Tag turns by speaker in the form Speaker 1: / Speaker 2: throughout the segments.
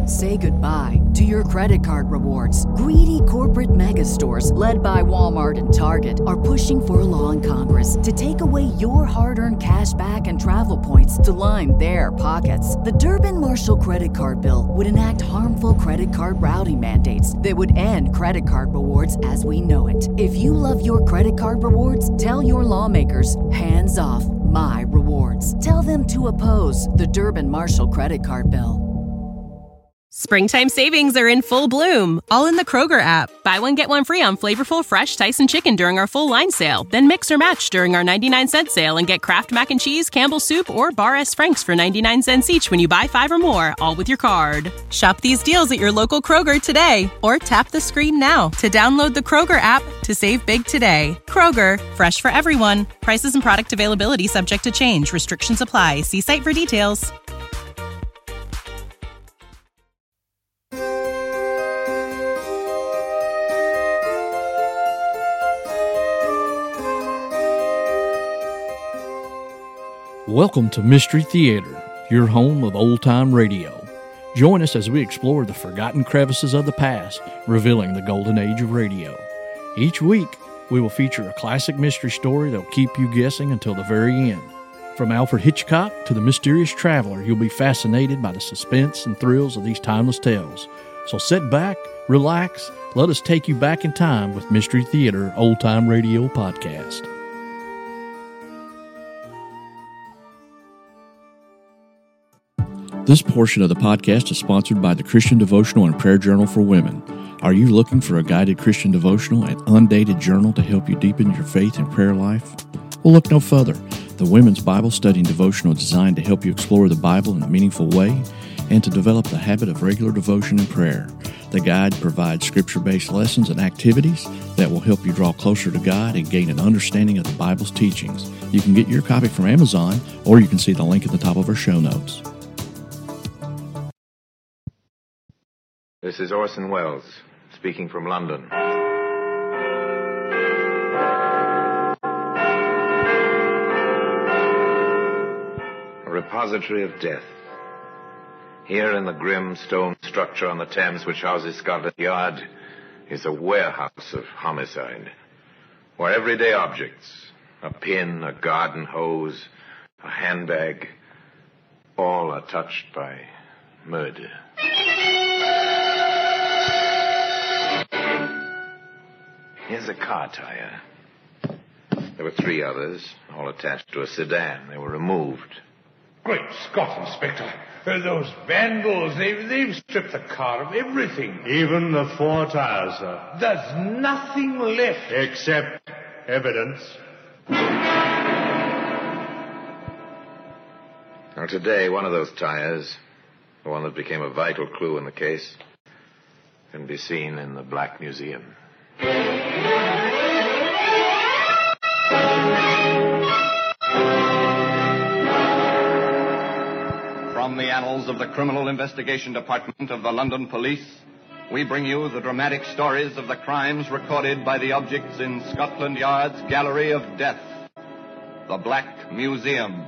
Speaker 1: Say goodbye to your credit card rewards. Greedy corporate mega stores, led by Walmart and Target, are pushing for a law in Congress to take away your hard-earned cash back and travel points to line their pockets. The Durbin-Marshall credit card bill would enact harmful credit card routing mandates that would end credit card rewards as we know it. If you love your credit card rewards, tell your lawmakers, hands off my rewards. Tell them to oppose the Durbin-Marshall credit card bill.
Speaker 2: Springtime savings are in full bloom, all in the Kroger app. Buy one, get one free on flavorful, fresh Tyson chicken during our full line sale. Then mix or match during our 99-cent sale and get Kraft Mac and Cheese, Campbell's Soup, or Bar S. Frank's for 99 cents each when you buy 5 or more, all with your card. Shop these deals at your local Kroger today, or tap the screen now to download the Kroger app to save big today. Kroger, fresh for everyone. Prices and product availability subject to change. Restrictions apply. See site for details.
Speaker 3: Welcome to Mystery Theater, your home of old-time radio. Join us as we explore the forgotten crevices of the past, revealing the golden age of radio. Each week, we will feature a classic mystery story that will keep you guessing until the very end. From Alfred Hitchcock to the mysterious traveler, you'll be fascinated by the suspense and thrills of these timeless tales. So sit back, relax, let us take you back in time with Mystery Theater Old Time Radio Podcast. This portion of the podcast is sponsored by the Christian Devotional and Prayer Journal for Women. Are you looking for a guided Christian devotional and undated journal to help you deepen your faith and prayer life? Well, look no further. The Women's Bible Study and Devotional is designed to help you explore the Bible in a meaningful way and to develop the habit of regular devotion and prayer. The guide provides scripture-based lessons and activities that will help you draw closer to God and gain an understanding of the Bible's teachings. You can get your copy from Amazon, or you can see the link at the top of our show notes.
Speaker 4: This is Orson Welles, speaking from London. A repository of death. Here in the grim stone structure on the Thames which houses Scotland Yard is a warehouse of homicide, where everyday objects, a pin, a garden hose, a handbag, all are touched by murder. Here's a car tire. There were 3 others, all attached to a sedan. They were removed.
Speaker 5: Great Scott, Inspector. Those vandals, they've stripped the car of everything.
Speaker 6: Even the 4 tires, sir.
Speaker 5: There's nothing left.
Speaker 6: Except evidence.
Speaker 4: Now, today, one of those tires, the one that became a vital clue in the case, can be seen in the Black Museum.
Speaker 7: From the annals of the Criminal Investigation Department of the London Police, we bring you the dramatic stories of the crimes recorded by the objects in Scotland Yard's Gallery of Death, the Black Museum.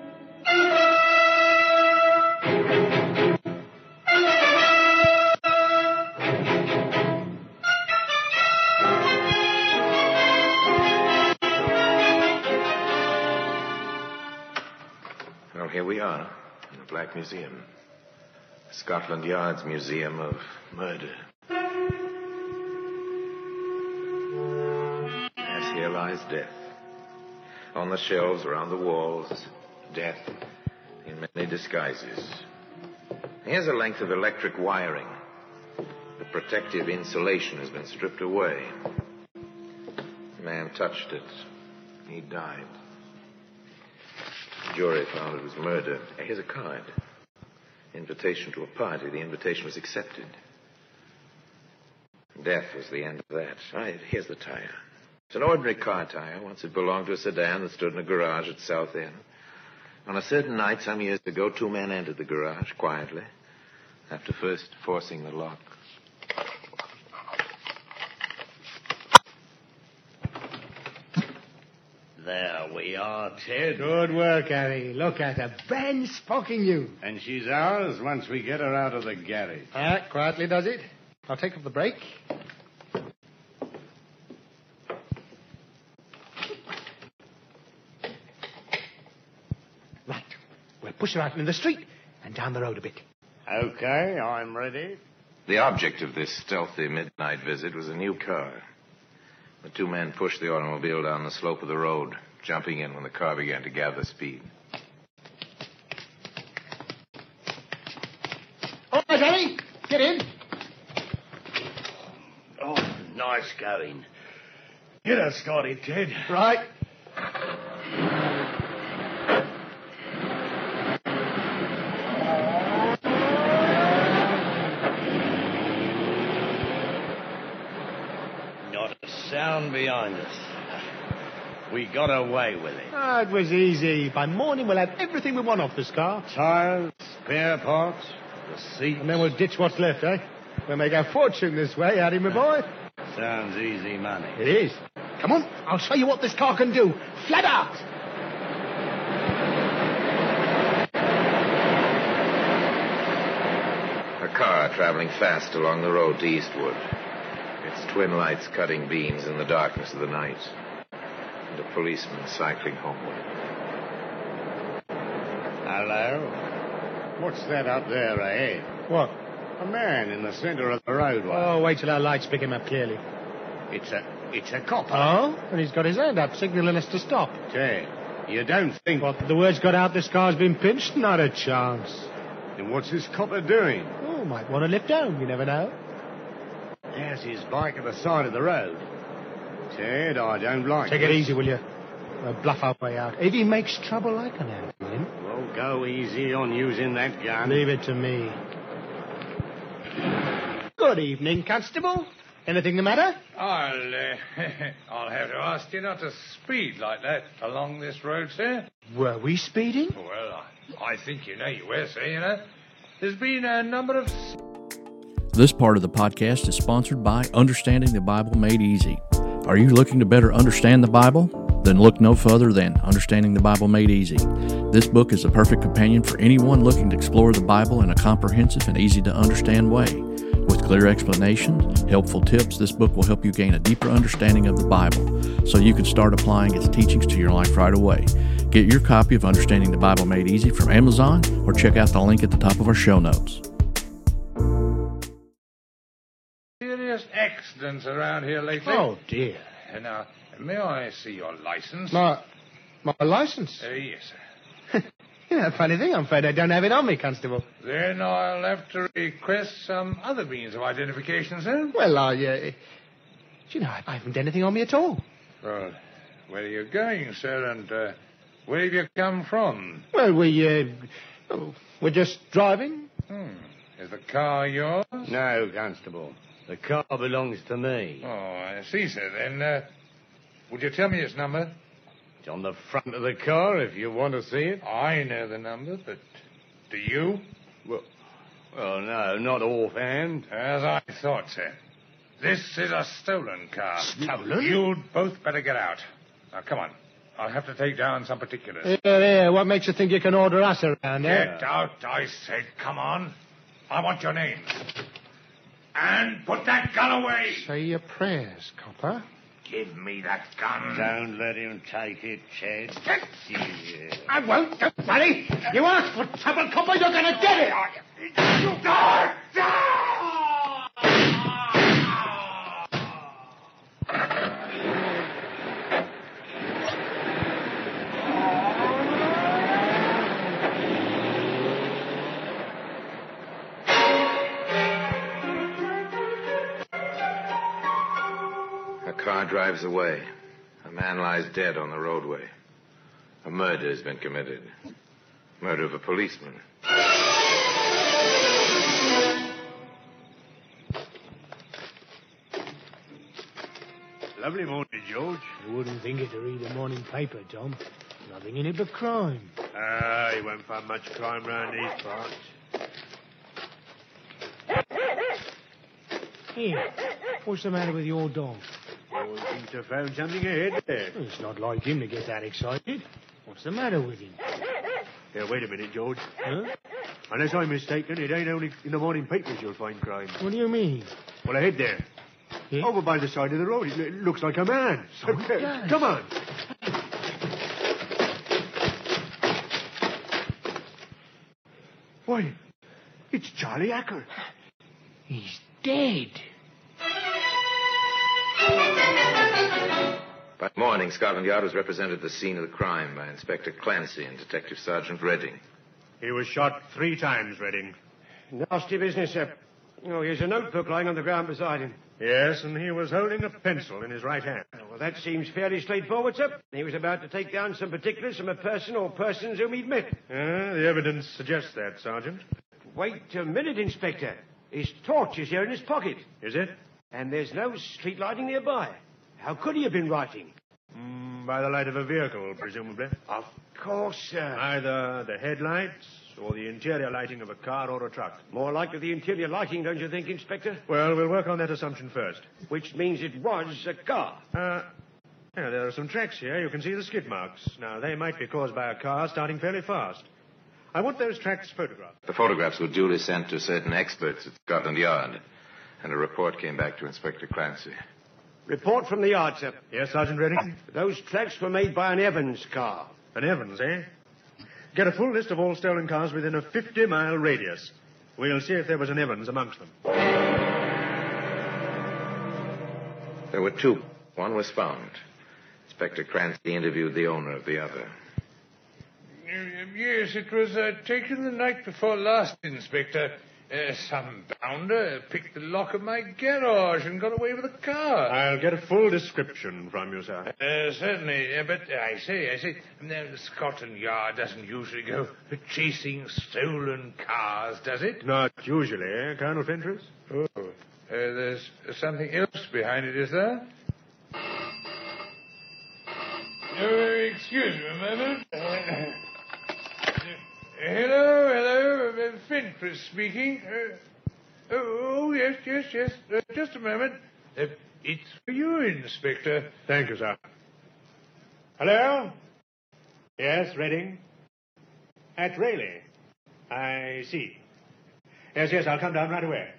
Speaker 4: Well, here we are. In the Black Museum. Scotland Yard's Museum of Murder. Yes, here lies death. On the shelves around the walls, death in many disguises. Here's a length of electric wiring. The protective insulation has been stripped away. The man touched it. He died. The jury found it was murder. Here's a card. Invitation to a party. The invitation was accepted. Death was the end of that. Here's the tire. It's an ordinary car tire. Once it belonged to a sedan that stood in a garage at South End. On a certain night some years ago, 2 men entered the garage quietly, after first forcing the lock.
Speaker 8: There we
Speaker 6: we are, Ted.
Speaker 8: Good work, Harry. Look at her. Brand spanking you.
Speaker 6: And she's ours once we get her out of the garage.
Speaker 8: Quietly does it. I'll take off the brake. Right. We'll push her out into the street and down the road a bit.
Speaker 6: Okay, I'm ready.
Speaker 4: The object of this stealthy midnight visit was a new car. The two men pushed the automobile down the slope of the road, jumping in when the car began to gather speed.
Speaker 8: All right, Harry. Get in.
Speaker 6: Oh, nice going. Get us started, Ted.
Speaker 8: Right.
Speaker 6: Not a sound behind us. We got away with it.
Speaker 8: It was easy. By morning, we'll have everything we want off this car.
Speaker 6: Tires, spare parts, the seat.
Speaker 8: And then we'll ditch what's left, eh? We'll make our fortune this way, Harry, my boy.
Speaker 6: Sounds easy money.
Speaker 8: It is. Come on, I'll show you what this car can do. Flat out!
Speaker 4: A car traveling fast along the road to Eastwood, its twin lights cutting beams in the darkness of the night, and a policeman cycling homeward.
Speaker 6: Hello? What's that up there ahead?
Speaker 8: What?
Speaker 6: A man in the center of the roadway.
Speaker 8: Oh, wait till our lights pick him up clearly.
Speaker 6: It's a copper.
Speaker 8: Oh? And he's got his hand up, signaling us to stop.
Speaker 6: Ted, you don't think...
Speaker 8: What, the word's got out this car's been pinched? Not a chance.
Speaker 6: Then what's this copper doing?
Speaker 8: Oh, might want to lift down, you never know.
Speaker 6: There's his bike at the side of the road. Ted, I don't like
Speaker 8: Take
Speaker 6: this.
Speaker 8: it easy, will you? We'll bluff our way out. If he makes trouble, I can handle him.
Speaker 6: Well, go easy on using that gun.
Speaker 8: Leave it to me. Good evening, Constable. Anything the matter?
Speaker 5: I'll have to ask you not to speed like that along this road, sir.
Speaker 8: Were we speeding?
Speaker 5: Well, I think you were, sir, There's been a number of...
Speaker 3: This part of the podcast is sponsored by Understanding the Bible Made Easy. Are you looking to better understand the Bible? Then look no further than Understanding the Bible Made Easy. This book is a perfect companion for anyone looking to explore the Bible in a comprehensive and easy-to-understand way. With clear explanations, helpful tips, this book will help you gain a deeper understanding of the Bible so you can start applying its teachings to your life right away. Get your copy of Understanding the Bible Made Easy from Amazon or check out the link at the top of our show notes.
Speaker 5: Serious accidents around here lately.
Speaker 8: Oh, dear.
Speaker 5: Now, may I see your license?
Speaker 8: My license?
Speaker 5: Yes, sir.
Speaker 8: Funny thing, I'm afraid I don't have it on me, Constable.
Speaker 5: Then I'll have to request some other means of identification, sir.
Speaker 8: Well, I haven't anything on me at all.
Speaker 5: Well, where are you going, sir, and where have you come from?
Speaker 8: Well, we're just driving.
Speaker 5: Is the car yours?
Speaker 6: No, Constable. The car belongs to me.
Speaker 5: Oh, I see, sir. Then, would you tell me its number?
Speaker 6: It's on the front of the car if you want to see it.
Speaker 5: I know the number, but do you?
Speaker 6: Well, no, not offhand.
Speaker 5: As I thought, sir. This is a stolen car.
Speaker 8: Stolen?
Speaker 5: You'd both better get out. Now, come on. I'll have to take down some particulars.
Speaker 8: Yeah, what makes you think you can order us around, eh?
Speaker 5: Get out, I said. Come on. I want your name. And put that gun away.
Speaker 8: Say your prayers, copper.
Speaker 5: Give me that gun.
Speaker 6: Don't let him take it, Ted. Yeah.
Speaker 8: I won't. Don't worry. You ask for trouble, copper, you're going to get it.
Speaker 4: A car drives away. A man lies dead on the roadway. A murder has been committed. Murder of a policeman.
Speaker 6: Lovely morning, George.
Speaker 8: You wouldn't think it to read a morning paper, Tom. Nothing in it but crime.
Speaker 6: You won't find much crime round these parts.
Speaker 8: Here, what's the matter with your dog?
Speaker 6: Well, I seem to have found something ahead there.
Speaker 8: It's not like him to get that excited. What's the matter with him?
Speaker 6: Here, wait a minute, George.
Speaker 8: Huh?
Speaker 6: Unless I'm mistaken, it ain't only in the morning papers you'll find crime.
Speaker 8: What do you mean?
Speaker 6: Well, ahead there.
Speaker 8: Yeah?
Speaker 6: Over by the side of the road. It looks like a man. Come on. Why, it's Charlie Acker.
Speaker 8: He's dead.
Speaker 4: By morning, Scotland Yard was represented at the scene of the crime by Inspector Clancy and Detective Sergeant Redding.
Speaker 6: He was shot 3 times, Redding.
Speaker 9: Nasty business, sir. Oh, here's a notebook lying on the ground beside him.
Speaker 6: Yes, and he was holding a pencil in his right hand.
Speaker 9: Well, that seems fairly straightforward, sir. He was about to take down some particulars from a person or persons whom he'd met.
Speaker 6: The evidence suggests that, Sergeant.
Speaker 9: Wait a minute, Inspector. His torch is here in his pocket.
Speaker 6: Is it?
Speaker 9: And there's no street lighting nearby. How could he have been writing?
Speaker 6: By the light of a vehicle, presumably.
Speaker 9: Of course, sir.
Speaker 6: Either the headlights or the interior lighting of a car or a truck.
Speaker 9: More likely the interior lighting, don't you think, Inspector?
Speaker 6: Well, we'll work on that assumption first.
Speaker 9: Which means it was a car.
Speaker 6: Yeah, there are some tracks here. You can see the skid marks. Now, they might be caused by a car starting fairly fast. I want those tracks photographed.
Speaker 4: The photographs were duly sent to certain experts at Scotland Yard, and a report came back to Inspector Clancy.
Speaker 9: Report from the yard, sir.
Speaker 6: Yes, Sergeant Redding?
Speaker 9: Those tracks were made by an Evans car.
Speaker 6: An Evans, eh? Get a full list of all stolen cars within a 50-mile radius. We'll see if there was an Evans amongst them.
Speaker 4: There were 2. One was found. Inspector Clancy interviewed the owner of the other.
Speaker 5: Yes, it was taken the night before last, Inspector. Some bounder picked the lock of my garage and got away with the car.
Speaker 6: I'll get a full description from you, sir.
Speaker 5: Certainly, but I say, Scotland Yard doesn't usually go chasing stolen cars, does it?
Speaker 6: Not usually, eh, Colonel Fentress?
Speaker 5: Oh, there's something else behind it, is there? Excuse me a moment. Hello, Fentress speaking. Yes. Just a moment. It's for you, Inspector.
Speaker 6: Thank you, sir. Hello? Yes, Redding? At Raleigh. I see. Yes, I'll come down right away.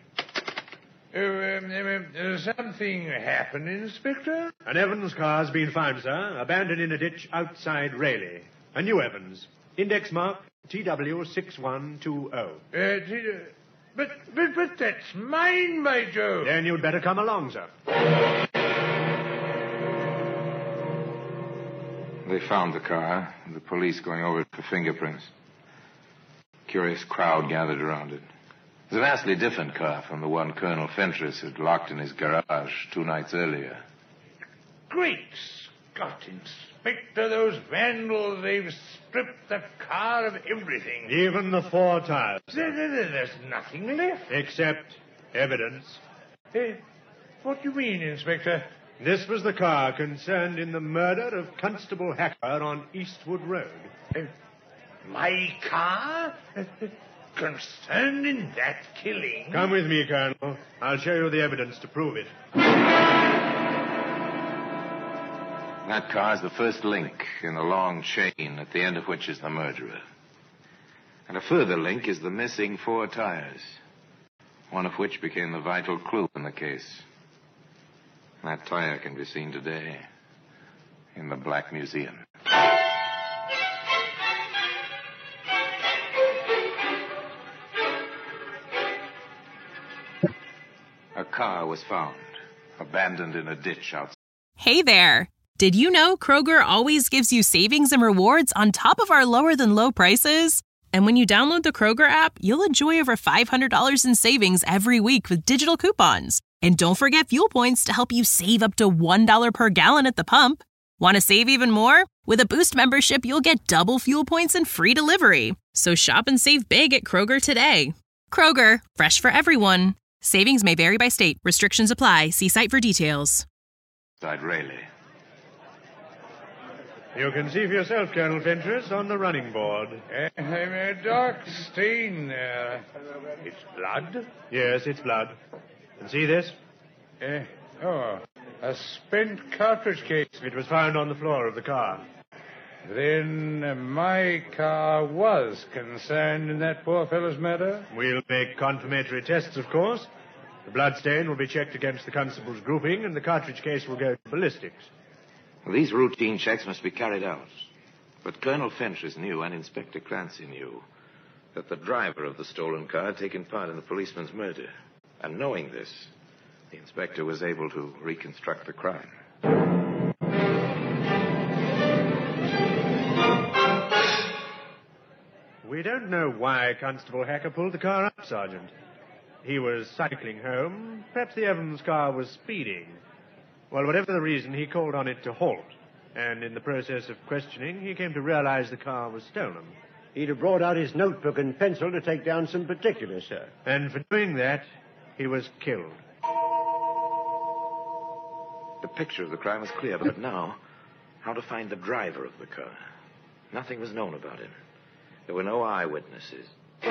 Speaker 5: Something happened, Inspector?
Speaker 6: An Evans car's been found, sir, abandoned in a ditch outside Raleigh. A new Evans. Index mark TW6120.
Speaker 5: But that's mine, by Jove.
Speaker 6: Then you'd better come along, sir.
Speaker 4: They found the car, the police going over it for fingerprints. Curious crowd gathered around it. It was a vastly different car from the one Colonel Fentress had locked in his garage 2 nights earlier.
Speaker 5: Great Scott, Inspector, those vandals, they've stripped the car of everything.
Speaker 6: Even the 4 tires.
Speaker 5: There's nothing left.
Speaker 6: Except evidence.
Speaker 5: What do you mean, Inspector?
Speaker 6: This was the car concerned in the murder of Constable Hacker on Eastwood Road.
Speaker 5: My car? Concerned in that killing?
Speaker 6: Come with me, Colonel. I'll show you the evidence to prove it.
Speaker 4: That car is the first link in a long chain at the end of which is the murderer. And a further link is the missing 4 tires, one of which became the vital clue in the case. That tire can be seen today in the Black Museum. A car was found, abandoned in a ditch outside.
Speaker 2: Hey there! Did you know Kroger always gives you savings and rewards on top of our lower-than-low prices? And when you download the Kroger app, you'll enjoy over $500 in savings every week with digital coupons. And don't forget fuel points to help you save up to $1 per gallon at the pump. Want to save even more? With a Boost membership, you'll get double fuel points and free delivery. So shop and save big at Kroger today. Kroger, fresh for everyone. Savings may vary by state. Restrictions apply. See site for details.
Speaker 4: Raleigh.
Speaker 6: You can see for yourself, Colonel Fentress, on the running board.
Speaker 5: A dark stain there. It's blood?
Speaker 6: Yes, it's blood. And see this?
Speaker 5: A spent cartridge case.
Speaker 6: It was found on the floor of the car.
Speaker 5: Then my car was concerned in that poor fellow's murder?
Speaker 6: We'll make confirmatory tests, of course. The bloodstain will be checked against the constable's grouping, and the cartridge case will go to ballistics.
Speaker 4: Well, these routine checks must be carried out. But Colonel Fentress knew, and Inspector Clancy knew, that the driver of the stolen car had taken part in the policeman's murder. And knowing this, the inspector was able to reconstruct the crime.
Speaker 6: We don't know why Constable Hacker pulled the car up, Sergeant. He was cycling home. Perhaps the Evans car was speeding. Well, whatever the reason, he called on it to halt. And in the process of questioning, he came to realize the car was stolen.
Speaker 9: He'd have brought out his notebook and pencil to take down some particulars, sir.
Speaker 6: And for doing that, he was killed.
Speaker 4: The picture of the crime was clear, but now, how to find the driver of the car? Nothing was known about him. There were no eyewitnesses.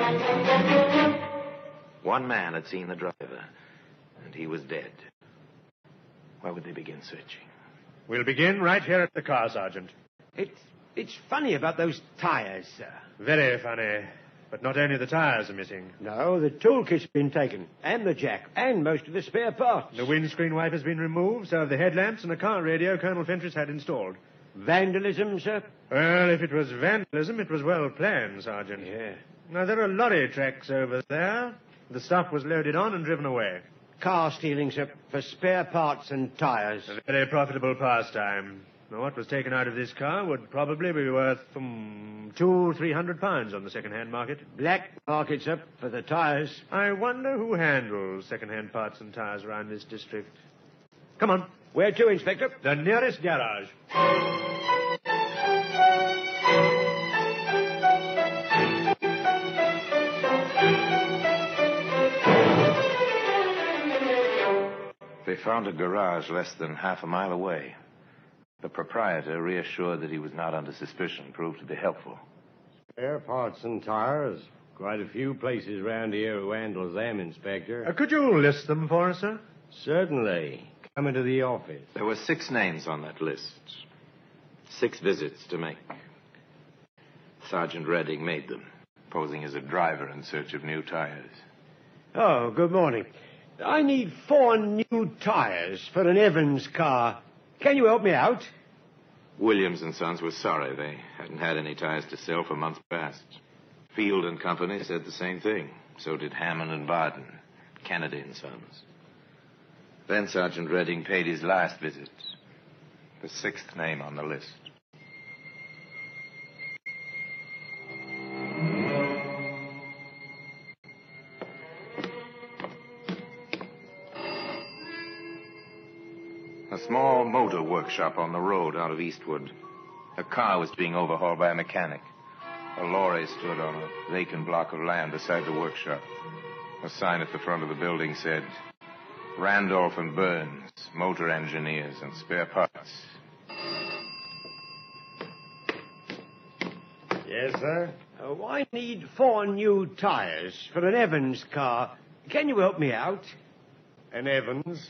Speaker 4: One man had seen the driver, and he was dead. Where would they begin searching?
Speaker 6: We'll begin right here at the car, Sergeant.
Speaker 9: It's funny about those tires, sir.
Speaker 6: Very funny. But not only the tires are missing.
Speaker 9: No, the toolkit's been taken, and the jack, and most of the spare parts.
Speaker 6: The windscreen wiper's been removed, so have the headlamps and the car radio Colonel Fentress had installed.
Speaker 9: Vandalism, sir?
Speaker 6: Well, if it was vandalism, it was well planned, Sergeant.
Speaker 9: Yeah.
Speaker 6: Now, there are lorry tracks over there. The stuff was loaded on and driven away.
Speaker 9: Car stealing, sir, for spare parts and tires.
Speaker 6: A very profitable pastime. Now, what was taken out of this car would probably be worth £200-300 on the second-hand market.
Speaker 9: Black market, sir, for the tires.
Speaker 6: I wonder who handles second-hand parts and tires around this district. Come on.
Speaker 9: Where to, Inspector?
Speaker 6: The nearest garage.
Speaker 4: They found a garage less than half a mile away. The proprietor, reassured that he was not under suspicion, proved to be helpful.
Speaker 10: Spare parts and tires. Quite a few places round here who handles them, Inspector.
Speaker 6: Could you list them for us, sir?
Speaker 10: Certainly. Come into the office.
Speaker 4: There were 6 names on that list. 6 visits to make. Sergeant Redding made them, posing as a driver in search of new tires.
Speaker 9: Oh, good morning. I need 4 new tires for an Evans car. Can you help me out?
Speaker 4: Williams and Sons was sorry. They hadn't had any tires to sell for months past. Field and Company said the same thing. So did Hammond and Barton, Kennedy and Sons. Then Sergeant Redding paid his last visit. The 6th name on the list. A small motor workshop on the road out of Eastwood. A car was being overhauled by a mechanic. A lorry stood on a vacant block of land beside the workshop. A sign at the front of the building said, Randolph and Burns, motor engineers and spare parts.
Speaker 10: Yes, sir?
Speaker 9: I need 4 new tires for an Evans car. Can you help me out?
Speaker 10: An Evans?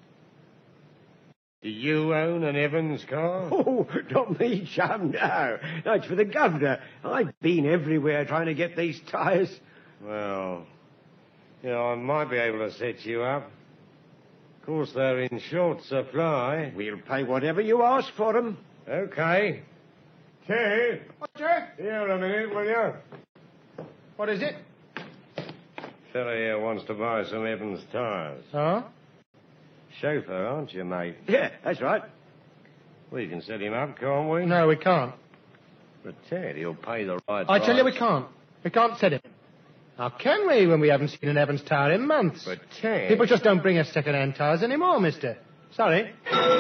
Speaker 10: Do you own an Evans car?
Speaker 9: Oh, not me, chum, no. No, it's for the governor. I've been everywhere trying to get these tires.
Speaker 10: Well, I might be able to set you up. Of course, they're in short supply.
Speaker 9: We'll pay whatever you ask for them.
Speaker 10: Okay. Kay.
Speaker 8: What, sir?
Speaker 10: Here a minute, will you?
Speaker 8: What is it?
Speaker 10: Fella here wants to buy some Evans tires.
Speaker 8: Huh?
Speaker 10: Chauffeur, aren't you, mate?
Speaker 9: Yeah, that's right.
Speaker 10: We can set him up, can't we?
Speaker 8: No, we can't.
Speaker 10: But Ted, he'll pay the right
Speaker 8: I
Speaker 10: price.
Speaker 8: tell you we can't. We can't set him. How can we when we haven't seen an Evans tire in months?
Speaker 10: But Ted...
Speaker 8: People just don't bring us second-hand tires anymore, mister. Sorry.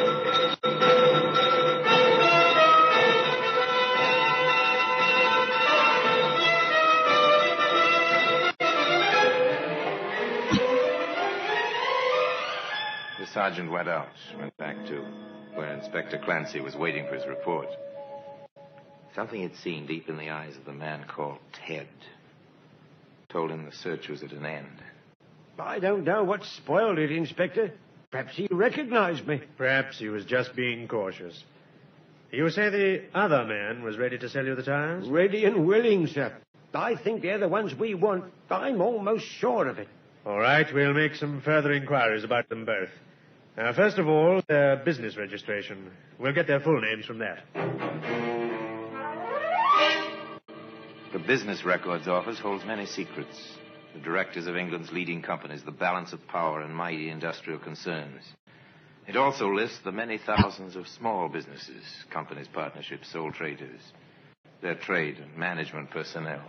Speaker 4: The sergeant went back to where Inspector Clancy was waiting for his report. Something he'd seen deep in the eyes of the man called Ted told him the search was at an end.
Speaker 9: I don't know what spoiled it, Inspector. Perhaps he recognized me.
Speaker 6: Perhaps he was just being cautious. You say the other man was ready to sell you the tires?
Speaker 9: Ready and willing, sir. I think they're the ones we want. I'm almost sure of it.
Speaker 6: All right, we'll make some further inquiries about them both. First of all, their business registration. We'll get their full names from that.
Speaker 4: The Business Records Office holds many secrets. The directors of England's leading companies, the balance of power and mighty industrial concerns. It also lists the many thousands of small businesses, companies, partnerships, sole traders, their trade and management personnel.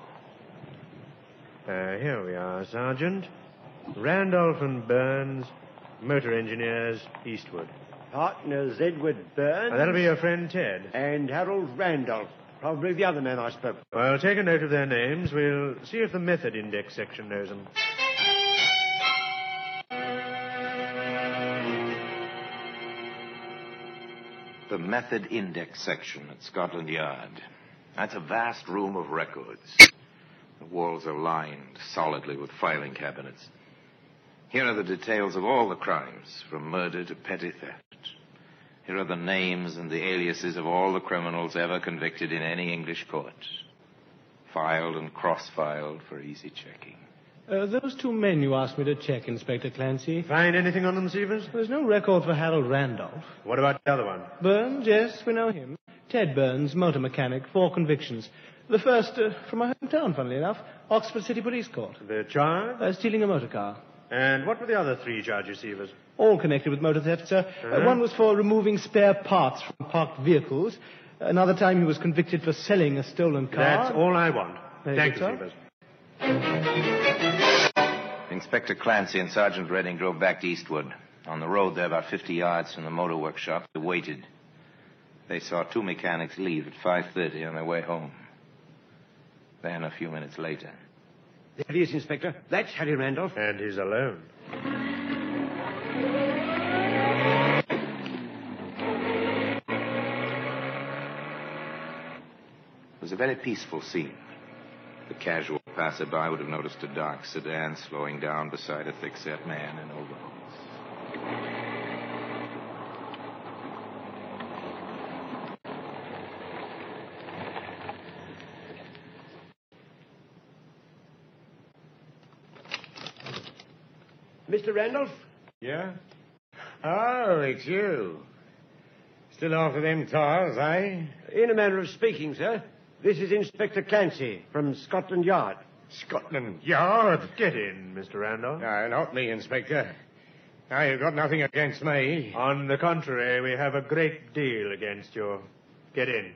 Speaker 6: Here we are, Sergeant. Randolph and Burns, motor engineers, Eastwood.
Speaker 9: Partners Edward Burns.
Speaker 6: That'll be your friend Ted.
Speaker 9: And Harold Randolph. Probably the other man I spoke to.
Speaker 6: Well, take a note of their names. We'll see if the method index section knows them.
Speaker 4: The Method Index section at Scotland Yard. That's a vast room of records. The walls are lined solidly with filing cabinets. Here are the details of all the crimes, from murder to petty theft. Here are the names and the aliases of all the criminals ever convicted in any English court. Filed and cross-filed for easy checking.
Speaker 11: Those two men you asked me to check, Inspector Clancy.
Speaker 6: Find anything on them, Severs?
Speaker 11: There's no record for Harold Randolph.
Speaker 6: What about the other one?
Speaker 11: Burns, yes, we know him. Ted Burns, motor mechanic, 4 convictions. The first from my hometown, funnily enough, Oxford City Police Court.
Speaker 6: The charge?
Speaker 11: Stealing a motor car.
Speaker 6: And what were the other 3 charges, Severs?
Speaker 11: All connected with motor theft, sir. One was for removing spare parts from parked vehicles. Another time he was convicted for selling a stolen car.
Speaker 6: That's all I want. Thank you,
Speaker 11: sir.
Speaker 6: Severs.
Speaker 4: Inspector Clancy and Sergeant Redding drove back to Eastwood. On the road there, about 50 yards from the motor workshop, they waited. They saw 2 mechanics leave at 5:30 on their way home. Then, a few minutes later...
Speaker 9: There he is, Inspector. That's Harry Randolph.
Speaker 6: And he's alone.
Speaker 4: It was a very peaceful scene. The casual passerby would have noticed a dark sedan slowing down beside a thick-set man in overalls.
Speaker 9: Mr. Randolph?
Speaker 10: Yeah? Oh, it's you. Still after them tires, eh?
Speaker 9: In a manner of speaking, sir. This is Inspector Clancy from Scotland Yard.
Speaker 10: Scotland Yard?
Speaker 6: Get in, Mr. Randolph.
Speaker 10: No, not me, Inspector. No, you've got nothing against me.
Speaker 6: On the contrary, we have a great deal against you. Get in.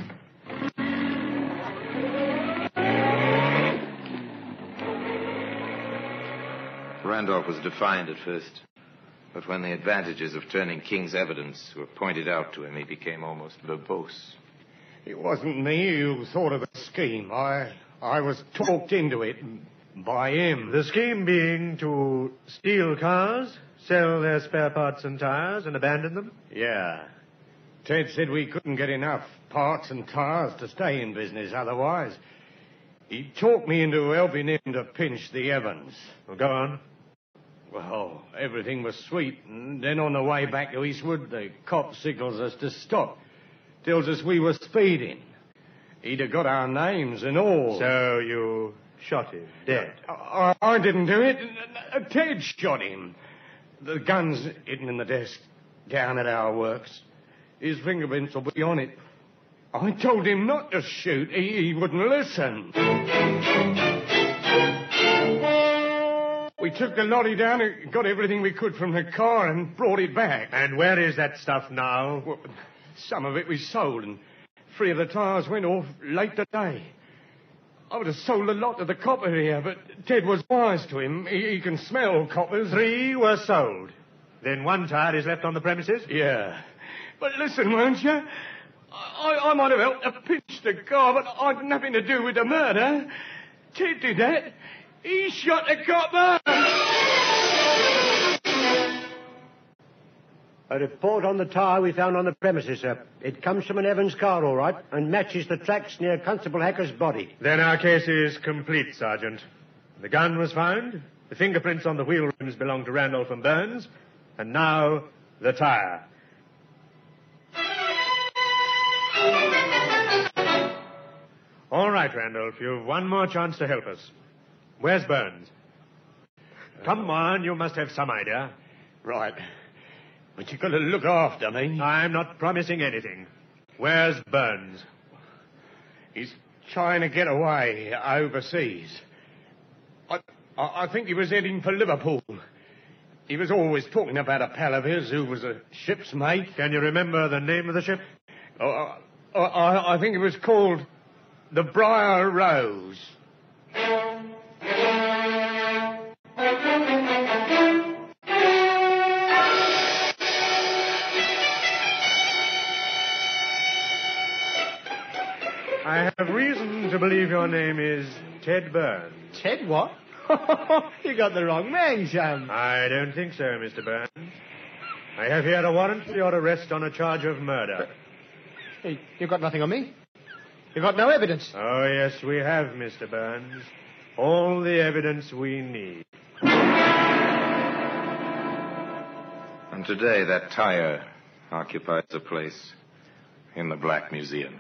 Speaker 4: Randolph was defiant at first, but when the advantages of turning King's evidence were pointed out to him, he became almost verbose.
Speaker 10: It wasn't me who thought of the scheme. I was talked into it by him.
Speaker 6: The scheme being to steal cars, sell their spare parts and tires, and abandon them?
Speaker 10: Yeah. Ted said we couldn't get enough parts and tires to stay in business otherwise. He talked me into helping him to pinch the Evans.
Speaker 6: Well, go on.
Speaker 10: Well, everything was sweet, and then on the way back to Eastwood, the cop signals us to stop. Tells us we were speeding. He'd have got our names and all.
Speaker 6: So you shot him dead?
Speaker 10: I didn't do it. Ted shot him. The gun's hidden in the desk down at our works. His fingerprints will be on it. I told him not to shoot. He wouldn't listen. We took the lorry down and got everything we could from the car and brought it back.
Speaker 6: And where is that stuff now?
Speaker 10: Well, some of it we sold, and 3 of the tires went off late today. I would have sold a lot to the copper here, but Ted was wise to him. He can smell coppers.
Speaker 6: 3 were sold. Then 1 tire is left on the premises?
Speaker 10: Yeah. But listen, won't you? I might have helped to pinch the car, but I'd nothing to do with the murder. Ted did that. He shot the copper.
Speaker 9: A report on the tire we found on the premises, sir. It comes from an Evans car, all right, and matches the tracks near Constable Hacker's body.
Speaker 6: Then our case is complete, Sergeant. The gun was found. The fingerprints on the wheel rims belong to Randolph and Burns. And now, the tire. All right, Randolph, you've one more chance to help us. Where's Burns? Come on, you must have some idea.
Speaker 10: Right. But you've got to look after me.
Speaker 6: I'm not promising anything. Where's Burns?
Speaker 10: He's trying to get away overseas. I think he was heading for Liverpool. He was always talking about a pal of his who was a ship's mate.
Speaker 6: Can you remember the name of the ship?
Speaker 10: I think it was called the Briar Rose.
Speaker 6: I have reason to believe your name is Ted Burns.
Speaker 11: Ted what? You got the wrong man, Sam.
Speaker 6: I don't think so, Mr. Burns. I have here a warrant for your arrest on a charge of murder.
Speaker 11: Hey, you've got nothing on me. You've got no evidence.
Speaker 6: Oh, yes, we have, Mr. Burns. All the evidence we need.
Speaker 4: And today that tire occupies a place in the Black Museum.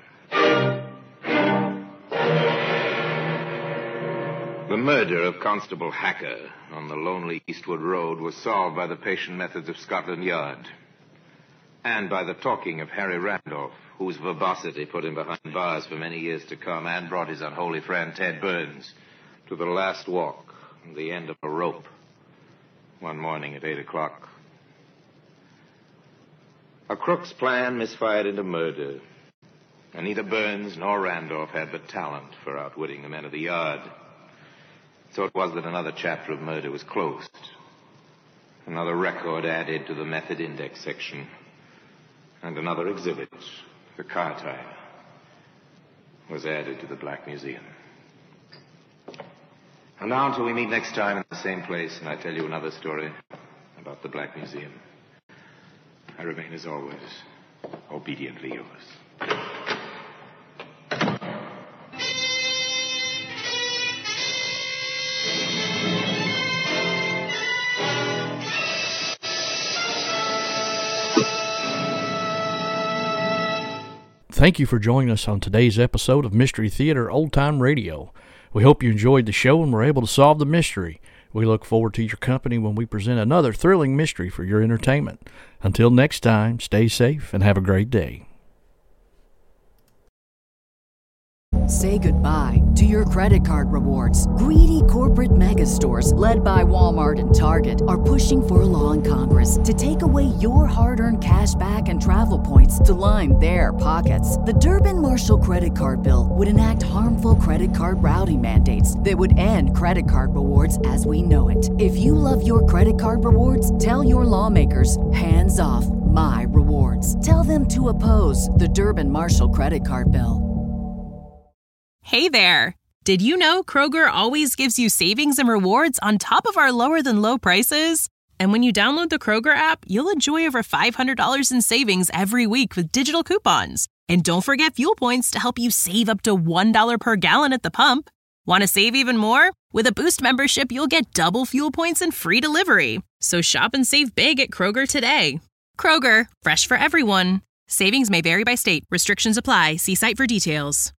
Speaker 4: The murder of Constable Hacker on the lonely Eastwood Road was solved by the patient methods of Scotland Yard and by the talking of Harry Randolph, whose verbosity put him behind bars for many years to come and brought his unholy friend Ted Burns to the last walk and the end of a rope one morning at 8 o'clock. A crook's plan misfired into murder, and neither Burns nor Randolph had the talent for outwitting the men of the Yard. So it was that another chapter of murder was closed. Another record added to the method index section. And another exhibit, the car tire, was added to the Black Museum. And now until we meet next time in the same place and I tell you another story about the Black Museum, I remain as always, obediently yours.
Speaker 3: Thank you for joining us on today's episode of Mystery Theater Old Time Radio. We hope you enjoyed the show and were able to solve the mystery. We look forward to your company when we present another thrilling mystery for your entertainment. Until next time, stay safe and have a great day.
Speaker 1: Say goodbye to your credit card rewards. Greedy corporate mega stores, led by Walmart and Target, are pushing for a law in Congress to take away your hard-earned cash back and travel points to line their pockets. The Durbin-Marshall credit card bill would enact harmful credit card routing mandates that would end credit card rewards as we know it. If you love your credit card rewards, tell your lawmakers, hands off my rewards. Tell them to oppose the Durbin-Marshall credit card bill.
Speaker 2: Hey there! Did you know Kroger always gives you savings and rewards on top of our lower-than-low prices? And when you download the Kroger app, you'll enjoy over $500 in savings every week with digital coupons. And don't forget fuel points to help you save up to $1 per gallon at the pump. Want to save even more? With a Boost membership, you'll get double fuel points and free delivery. So shop and save big at Kroger today. Kroger, fresh for everyone. Savings may vary by state. Restrictions apply. See site for details.